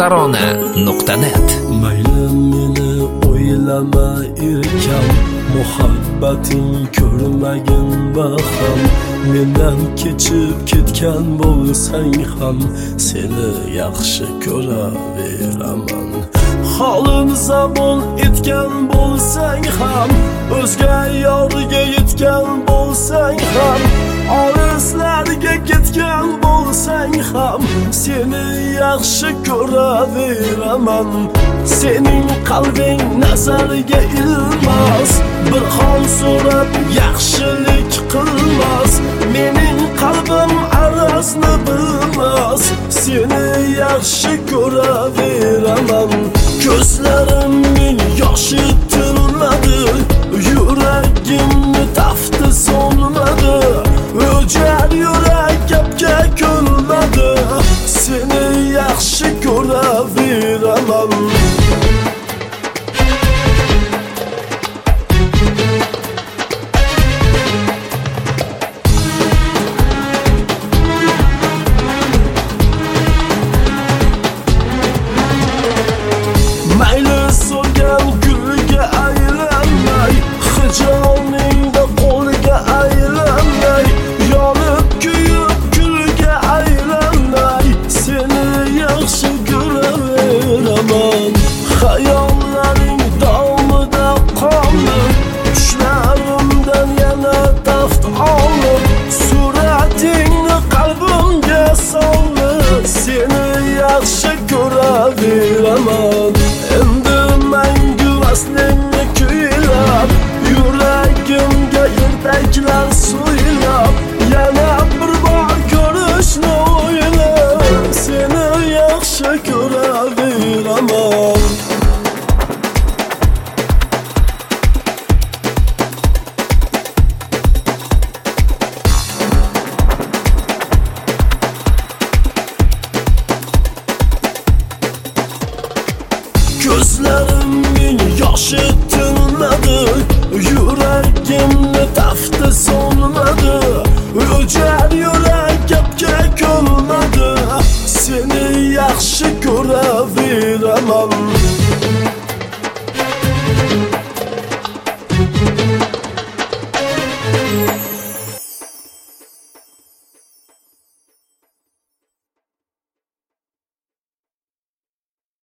tarona.net. Mayli meni o'ylama erkam, muhabbating ko'rmagin baham. Mendan kechib ketgan bo'lsang ham seni yaxshi ko'raveraman. Holim zabon etgan bo'lsang ham, o'zga yorga yetgan bo'lsang ham, olislarga ketgan bo'lsang ham seni yaxshi ko'raveraman. Sening qalbing nazariga ilmas, bir hol so'rab yaxshilik qilmas. Mening qalbim arazni bilmas, seni yaxshi ko'raveraman. Ko'zlarimning yoshi tinmadi, yuragimni tafti so'nmadi. O'jar yurak gapga ko'nmadi, seni yaxshi ko'raveraman. Mayli so'lgan gulga aylanmay, hijoningda qo'lga aylanmay, yonib kuyib kulga aylanmay, seni yaxshi ko'raveraman. Hayollaring davomida qolib, tushlarimdan yana taft olib, suratingni qalbimga solib, seni yaxshi ko'raveraman. Endi mangu aslingni kuylab, yuragimga ertaklar so'ylab, yana bir bor ko'rishni o'ylab, seni yaxshi ko'raveraman. Ko'zlarimning yoshi tinmadi, yuragimni tafti so'nmadi. O'jar yurak gapga ko'nmadi, seni yaxshi ko'raveraman.